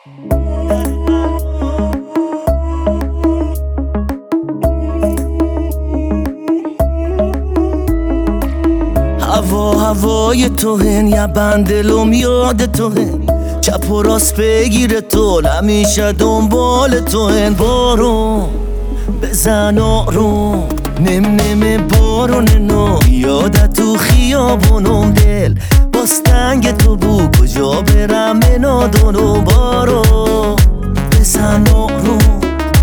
هوای تو هن یا بندلم یاد تو هن، چپ و راست بگیر تو همیشه دنبال تو هن. بارون بزن آروم نم بارون نو، یادت تو خیابونم دل باز تنگ تو بو، کجا برم نادونو. بارون بزن آروم،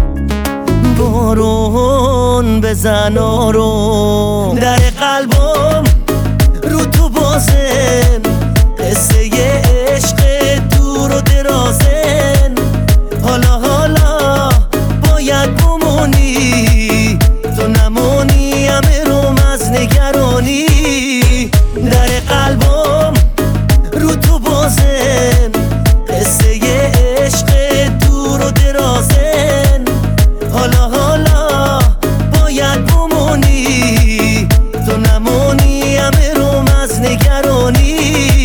بارون بزن آروم، در قلبم رو تو بازن، قصه ی عشق دور و درازن. حالا باید بمونی، تو نمونی همه روم از نگرانی. در قلبم رو تو بازن، قصه ی عشق دور و درازن. حالا باید بمونی، تو نمونی همه روم از نگرانی.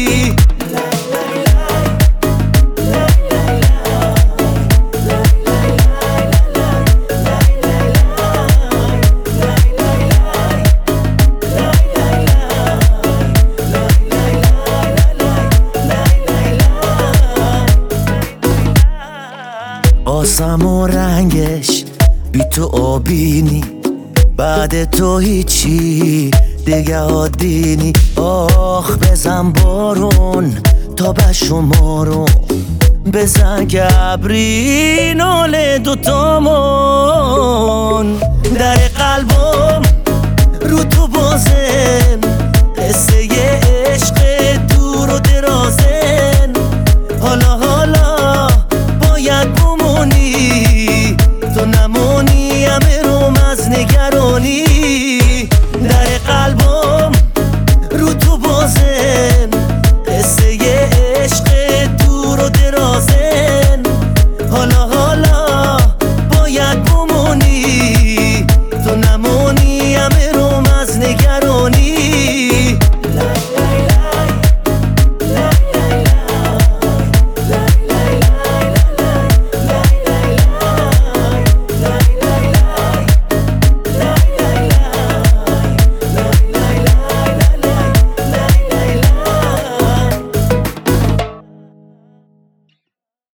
آسم و رنگش بی تو آبینی، بعد تو هیچی دیگه عادی نی. آخ بزن بارون تا به شمارو، بزن که ابری نال دوتامون. در قلبم رو تو بازن،